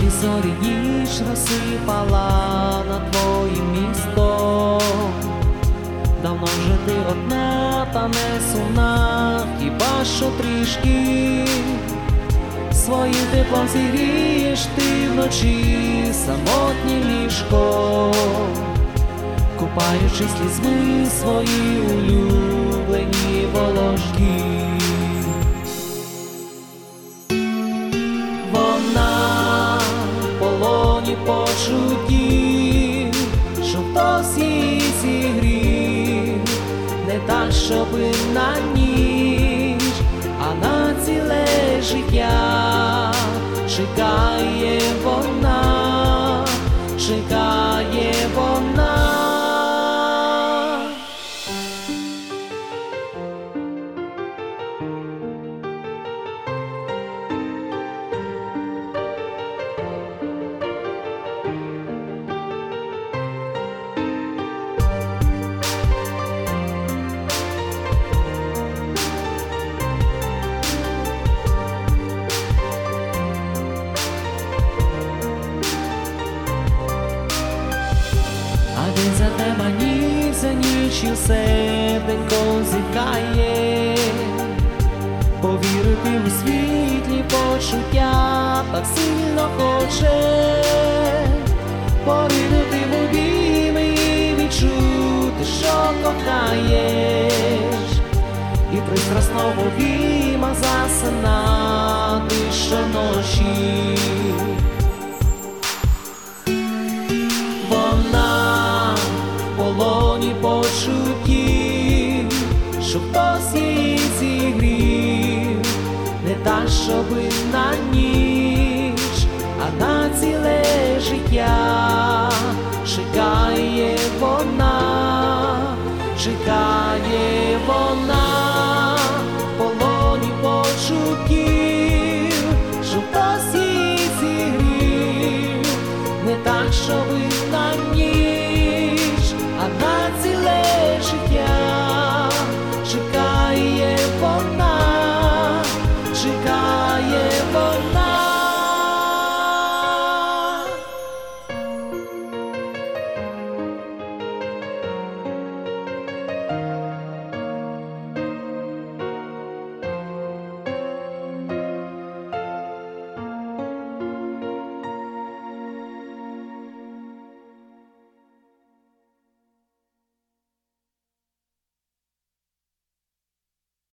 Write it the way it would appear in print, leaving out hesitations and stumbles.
Ясні зорі ніч розсипала над твоїм містом. Давно вже ти одна та не сумна, хіба що трішки своїм теплом зігрієш ти вночі самотнє ліжко, купаючи слізьми свої улюблені волошки. Вона в полоні почуттів, що хтось її зігрів, не так, щоби на ніч, а на ціле життя. Чекає вона, чекає вона. Він за тебе ніч за ніччю серденько зітхає, повірити у світлі почуття так сильно хоче, поринути в обійми і відчути, що кохаєш, і пристрасно в обіймах засинати щоночі. Полоні почуттів, що хтось її зігрів, не так, щоби на ніч, а на ціле життя. Чекає вона, чекає вона.